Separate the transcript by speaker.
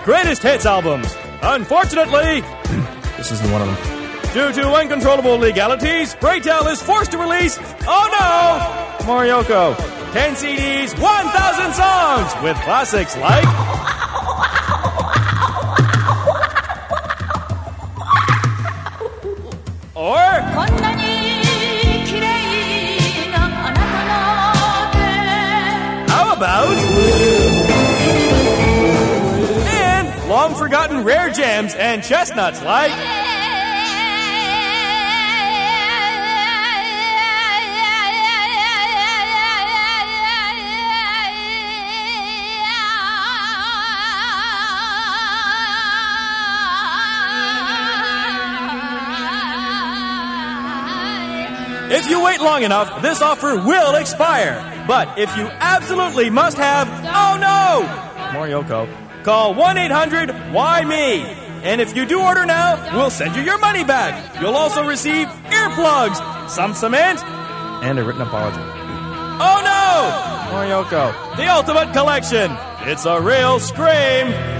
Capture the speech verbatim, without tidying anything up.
Speaker 1: greatest hits albums. Unfortunately,
Speaker 2: this isn't one of them.
Speaker 1: Due to uncontrollable legalities, Braytel is forced to release, oh no, Moriyoko, ten C Ds, one thousand songs, with classics like... Or... How about... And long-forgotten rare gems and chestnuts like... If you wait long enough, this offer will expire. But if you absolutely must have, oh no, Moriyoko, call one eight hundred why me. And if you do order now, we'll send you your money back. You'll also receive earplugs, some cement,
Speaker 2: and a written apology.
Speaker 1: Oh no, Moriyoko, the ultimate collection. It's a real scream.